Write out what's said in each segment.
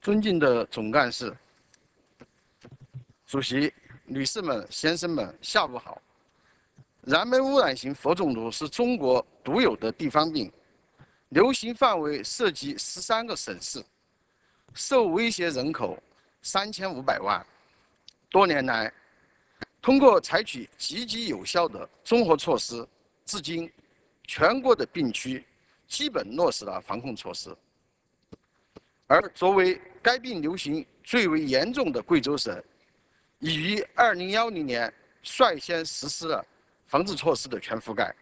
尊敬的总干事、主席、女士们、先生们，下午好。燃煤污染性佛中毒是中国独有的地方病，流行范围涉及13个省市，受威胁人口3500万。多年来，通过采取积极有效的综合措施，至今全国的病区基本落实了防控措施。而作为该病流行最为严重的贵州省，已于2010年率先实施了防治措施的全覆盖。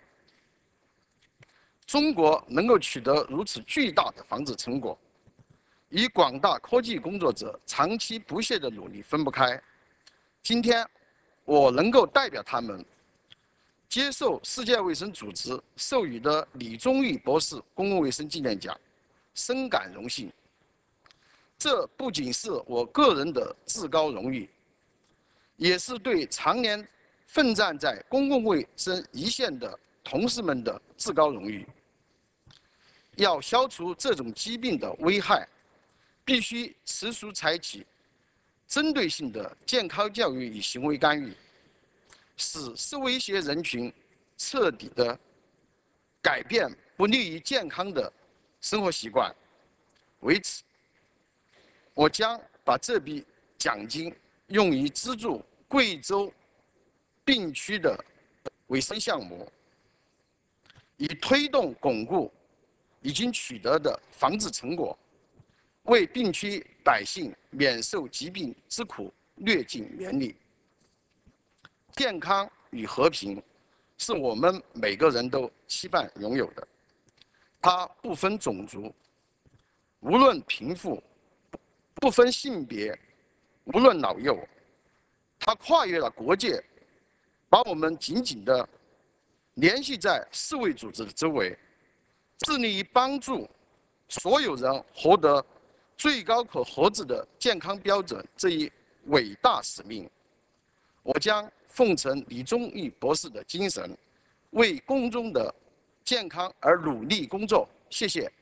中国能够取得如此巨大的防治成果，与广大科技工作者长期不懈的努力分不开。今天，我能够代表他们接受世界卫生组织授予的李宗义博士公共卫生纪念奖，深感荣幸。这不仅是我个人的至高荣誉，也是对常年奋战在公共卫生一线的同事们的至高荣誉。要消除这种疾病的危害，必须持续采取针对性的健康教育与行为干预，使受威胁人群彻底的改变不利于健康的生活习惯。为此，我将把这笔奖金用于资助贵州病区的卫生项目，以推动巩固已经取得的防治成果，为病区百姓免受疾病之苦略尽绵力。健康与和平是我们每个人都期盼拥有的，它不分种族，无论贫富，不分性别，无论老幼，它跨越了国界，把我们紧紧地联系在世卫组织的周围，致力于帮助所有人获得最高可核制的健康标准这一伟大使命。我将奉承李宗义博士的精神，为公众的健康而努力工作。谢谢。